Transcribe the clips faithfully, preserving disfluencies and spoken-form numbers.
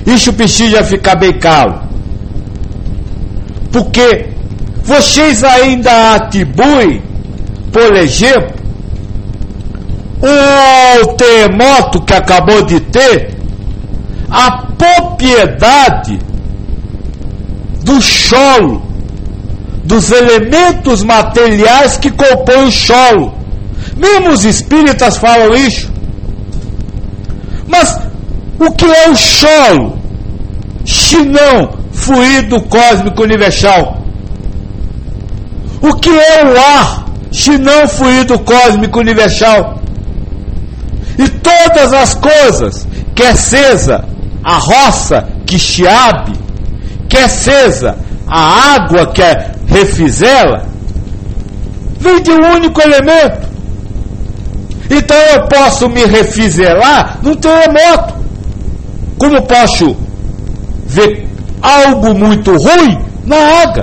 isso precisa ficar bem claro. Porque vocês ainda atribuem, por exemplo, o terremoto que acabou de ter, a propriedade do solo, dos elementos materiais que compõem o solo. Mesmo os espíritas falam isso. Mas o que é o solo, se não fluido cósmico universal? O que é o ar, se não fluido cósmico universal? E todas as coisas, quer seja a roça que chiabe, quer seja a água que é refizela, vem de um único elemento. Então eu posso me refizelar num terremoto, como posso ver algo muito ruim na água.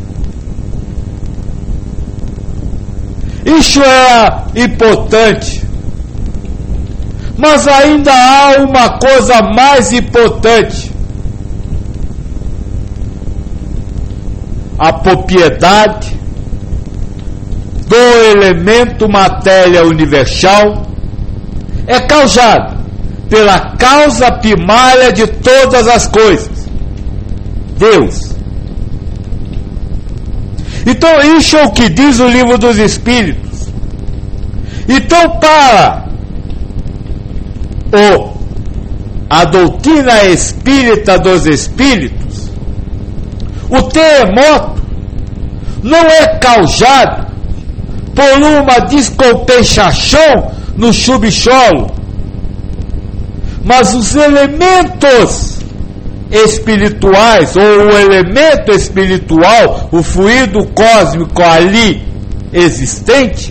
Isso é importante. Mas ainda há uma coisa mais importante: a propriedade do elemento matéria universal é causada pela causa primária de todas as coisas, Deus. Então isso é o que diz o Livro dos Espíritos. Então, para o, a doutrina espírita dos espíritos, o terremoto não é causado por uma descompensação no subsolo, mas os elementos espirituais, ou o elemento espiritual, o fluido cósmico ali existente,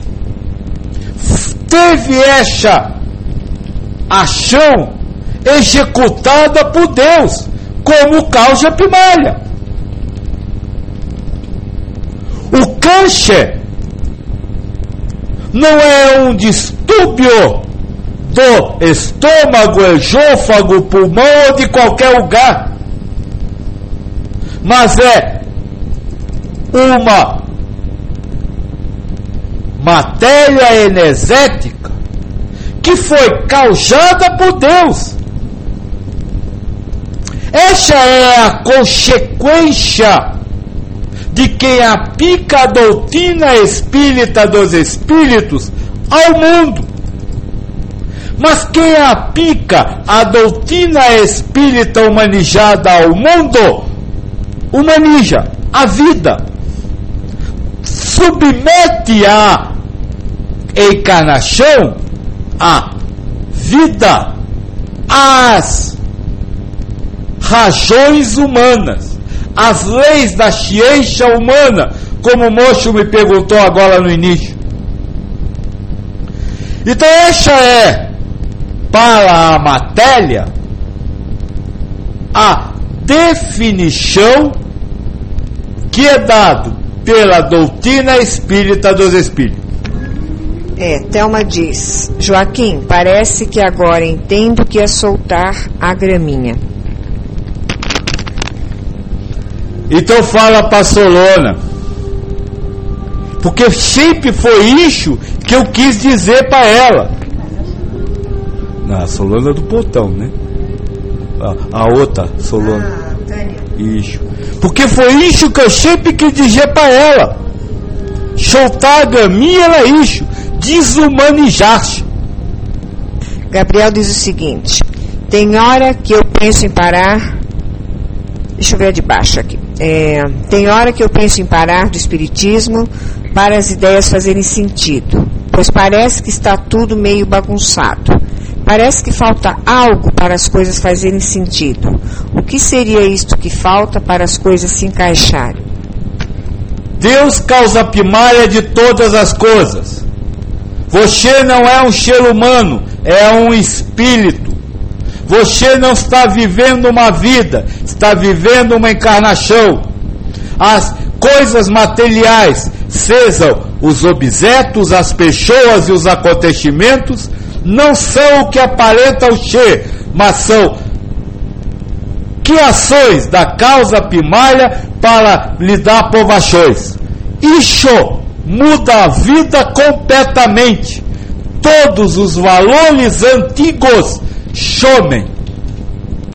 teve essa ação executada por Deus como causa primária. O câncer não é um distúrbio do estômago, esôfago, pulmão ou de qualquer lugar, mas é uma matéria energética que foi causada por Deus. Essa é a consequência de quem aplica a doutrina espírita dos espíritos ao mundo. Mas quem aplica a doutrina espírita humanizada ao mundo, humaniza a vida, submete a encarnação, a vida, às razões humanas, às leis da ciência humana, como o moço me perguntou agora no início. Então essa é, para a matéria, a definição que é dado pela doutrina espírita dos espíritos. É, Thelma diz: Joaquim, parece que agora entendo que é soltar a graminha. Então fala para Solona, porque sempre foi isso que eu quis dizer para ela. Não, a Solona do Portão, né? A, a outra Solona. Ah, Tânia. Isso. Porque foi isso que eu sempre quis dizer para ela. Soltar a graminha era isso, desumanizar-se. Gabriel diz o seguinte: tem hora que eu penso em parar. Deixa eu ver de baixo aqui. É, tem hora que eu penso em parar do espiritismo para as ideias fazerem sentido, pois parece que está tudo meio bagunçado. Parece que falta algo para as coisas fazerem sentido. O que seria isto que falta para as coisas se encaixarem? Deus, causa primária de todas as coisas. Você não é um ser humano, é um espírito. Você não está vivendo uma vida, está vivendo uma encarnação. As coisas materiais, sejam os objetos, as pessoas e os acontecimentos, não são o que aparenta o ser, mas são que ações da causa primária para lhe dar povachões? Isso muda a vida completamente. Todos os valores antigos somem.